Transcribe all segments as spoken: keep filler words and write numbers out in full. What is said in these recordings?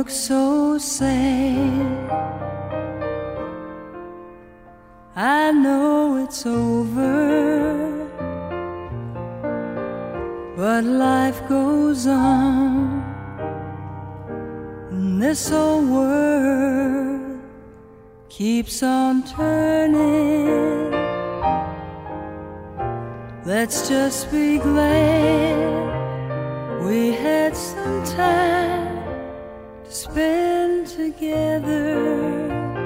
look so sad. I know it's over, but life goes on, and this old world keeps on turning. Let's just be glad we had some time to spend together.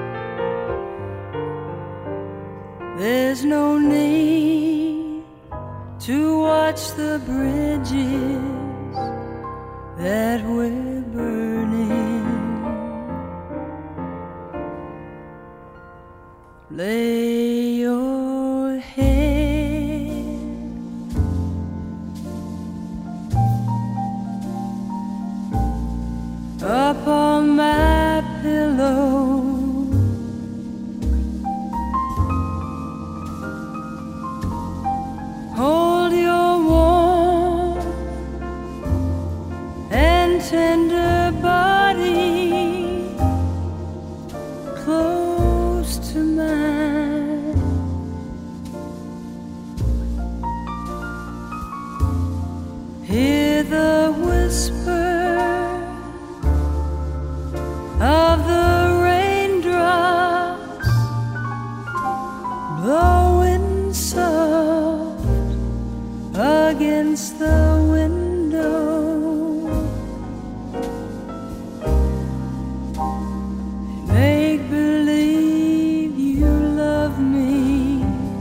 There's no need to watch the bridges that we're burning. Lay your head upon my pillow. Hold your warm and tender body close to mine. Hear the whisper of the raindrops blowing soft against the window. Make believe you love me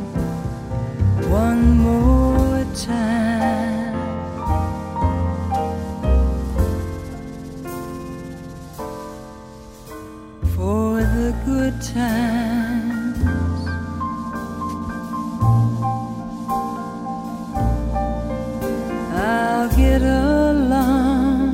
one more time. For the good times I'll get along.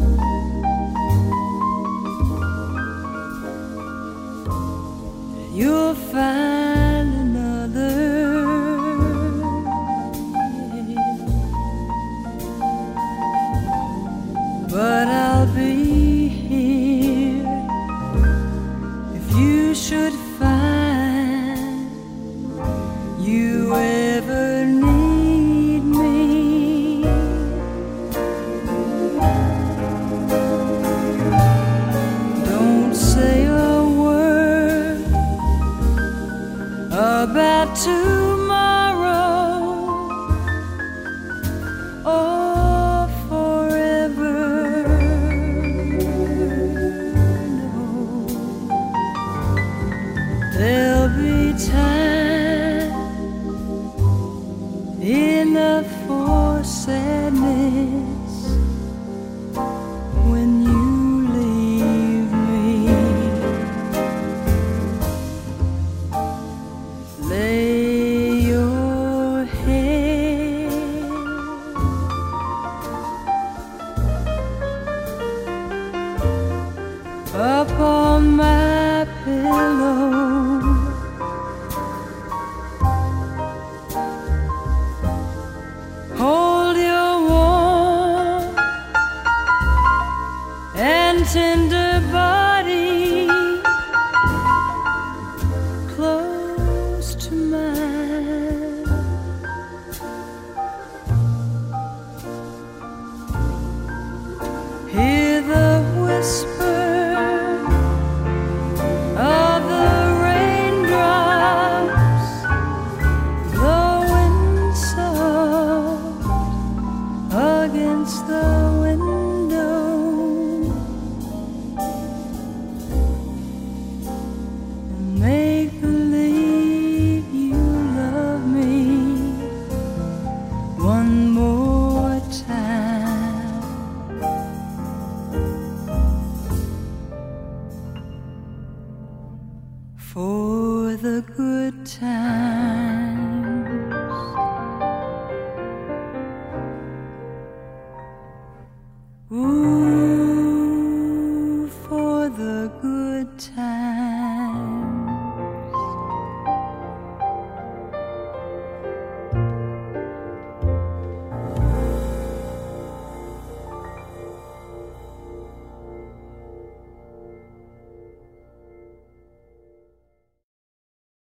You'll find another, but I'll be here if you should find you ever need me. Don't say a word about tomorrow or forever. No, there'll be time enough for sadness when you leave me. Lay